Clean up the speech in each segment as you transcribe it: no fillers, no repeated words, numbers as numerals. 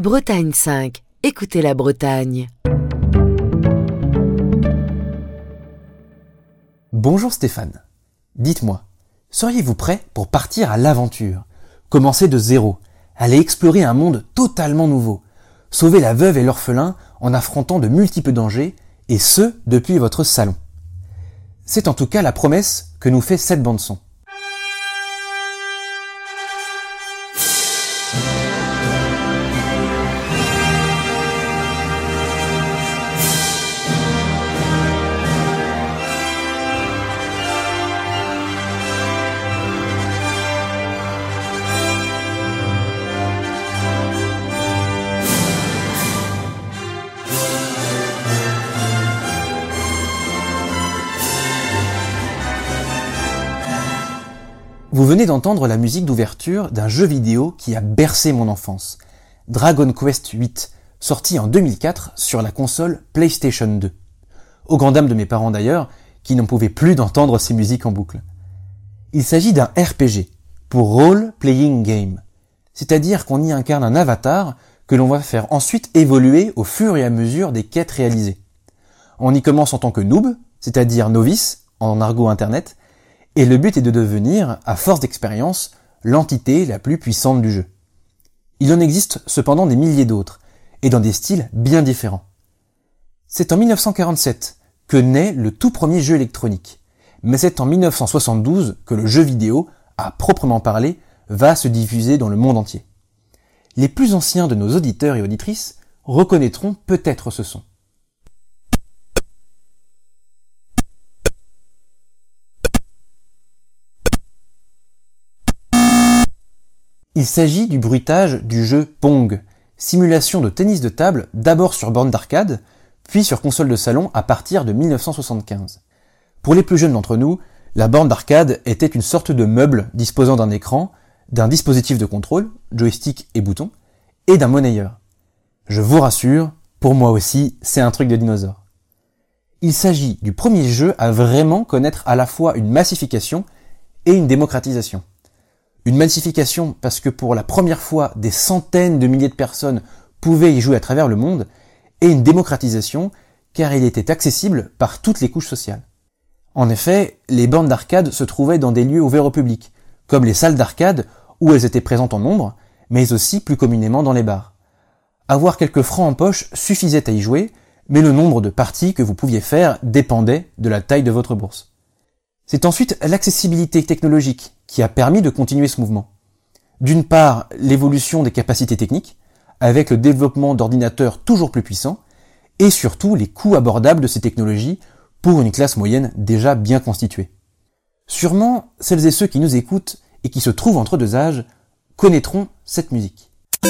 Bretagne 5. Écoutez la Bretagne. Bonjour Stéphane. Dites-moi, seriez-vous prêt pour partir à l'aventure, commencer de zéro, aller explorer un monde totalement nouveau, sauver la veuve et l'orphelin en affrontant de multiples dangers, et ce, depuis votre salon? C'est en tout cas la promesse que nous fait cette bande-son. Vous venez d'entendre la musique d'ouverture d'un jeu vidéo qui a bercé mon enfance, Dragon Quest VIII, sorti en 2004 sur la console PlayStation 2. Aux grandes dames de mes parents d'ailleurs, qui n'en pouvaient plus d'entendre ces musiques en boucle. Il s'agit d'un RPG, pour Role Playing Game, c'est-à-dire qu'on y incarne un avatar que l'on va faire ensuite évoluer au fur et à mesure des quêtes réalisées. On y commence en tant que noob, c'est-à-dire novice, en argot internet, et le but est de devenir, à force d'expérience, l'entité la plus puissante du jeu. Il en existe cependant des milliers d'autres, et dans des styles bien différents. C'est en 1947 que naît le tout premier jeu électronique, mais c'est en 1972 que le jeu vidéo, à proprement parler, va se diffuser dans le monde entier. Les plus anciens de nos auditeurs et auditrices reconnaîtront peut-être ce son. Il s'agit du bruitage du jeu Pong, simulation de tennis de table d'abord sur borne d'arcade, puis sur console de salon à partir de 1975. Pour les plus jeunes d'entre nous, la borne d'arcade était une sorte de meuble disposant d'un écran, d'un dispositif de contrôle, joystick et bouton, et d'un monnayeur. Je vous rassure, pour moi aussi, c'est un truc de dinosaure. Il s'agit du premier jeu à vraiment connaître à la fois une massification et une démocratisation. Une massification parce que pour la première fois, des centaines de milliers de personnes pouvaient y jouer à travers le monde, et une démocratisation car il était accessible par toutes les couches sociales. En effet, les bornes d'arcade se trouvaient dans des lieux ouverts au public, comme les salles d'arcade où elles étaient présentes en nombre, mais aussi plus communément dans les bars. Avoir quelques francs en poche suffisait à y jouer, mais le nombre de parties que vous pouviez faire dépendait de la taille de votre bourse. C'est ensuite l'accessibilité technologique qui a permis de continuer ce mouvement. D'une part, l'évolution des capacités techniques, avec le développement d'ordinateurs toujours plus puissants, et surtout les coûts abordables de ces technologies pour une classe moyenne déjà bien constituée. Sûrement, celles et ceux qui nous écoutent et qui se trouvent entre deux âges connaîtront cette musique.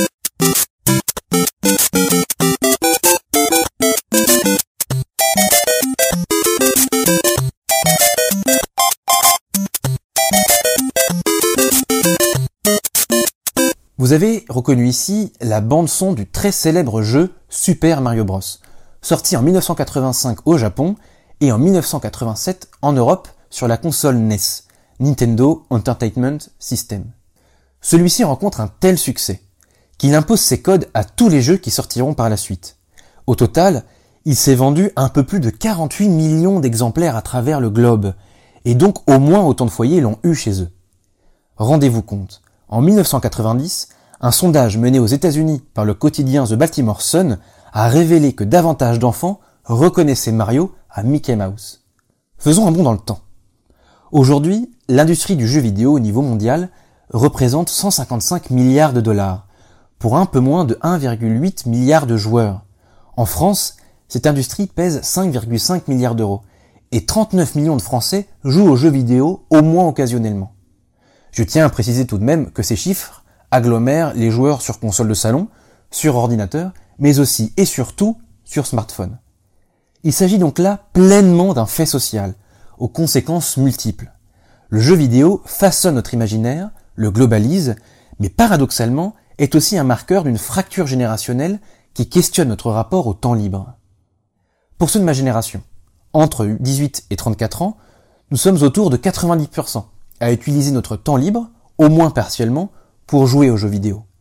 Vous avez reconnu ici la bande-son du très célèbre jeu Super Mario Bros, sorti en 1985 au Japon et en 1987 en Europe sur la console NES, Nintendo Entertainment System. Celui-ci rencontre un tel succès qu'il impose ses codes à tous les jeux qui sortiront par la suite. Au total, il s'est vendu un peu plus de 48 millions d'exemplaires à travers le globe, et donc au moins autant de foyers l'ont eu chez eux. Rendez-vous compte, en 1990, un sondage mené aux États-Unis par le quotidien The Baltimore Sun a révélé que davantage d'enfants reconnaissaient Mario à Mickey Mouse. Faisons un bond dans le temps. Aujourd'hui, l'industrie du jeu vidéo au niveau mondial représente 155 milliards de dollars, pour un peu moins de 1,8 milliard de joueurs. En France, cette industrie pèse 5,5 milliards d'euros, et 39 millions de Français jouent aux jeux vidéo au moins occasionnellement. Je tiens à préciser tout de même que ces chiffres agglomèrent les joueurs sur console de salon, sur ordinateur, mais aussi et surtout sur smartphone. Il s'agit donc là pleinement d'un fait social, aux conséquences multiples. Le jeu vidéo façonne notre imaginaire, le globalise, mais paradoxalement est aussi un marqueur d'une fracture générationnelle qui questionne notre rapport au temps libre. Pour ceux de ma génération, entre 18 et 34 ans, nous sommes autour de 90% à utiliser notre temps libre, au moins partiellement, pour jouer aux jeux vidéo.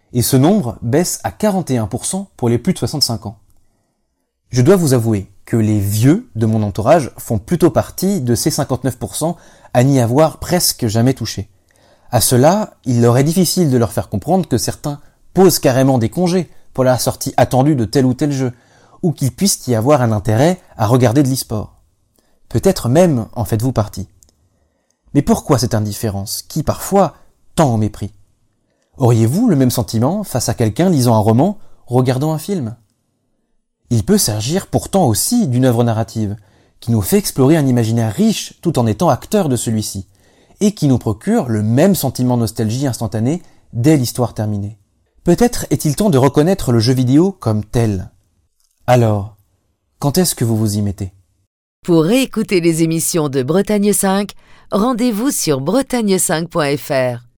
et ce nombre baisse à 41% pour les plus de 65 ans. Je dois vous avouer que les vieux de mon entourage font plutôt partie de ces 59% à n'y avoir presque jamais touché. À cela, il leur est difficile de leur faire comprendre que certains posent carrément des congés pour la sortie attendue de tel ou tel jeu, ou qu'il puisse y avoir un intérêt à regarder de l'e-sport. Peut-être même en faites-vous partie. Mais pourquoi cette indifférence, qui parfois tend au mépris ? Auriez-vous le même sentiment face à quelqu'un lisant un roman, regardant un film ? Il peut s'agir pourtant aussi d'une œuvre narrative, qui nous fait explorer un imaginaire riche tout en étant acteur de celui-ci, et qui nous procure le même sentiment de nostalgie instantanée dès l'histoire terminée. Peut-être est-il temps de reconnaître le jeu vidéo comme tel. Alors, quand est-ce que vous vous y mettez ? Pour réécouter les émissions de Bretagne 5, rendez-vous sur bretagne5.fr.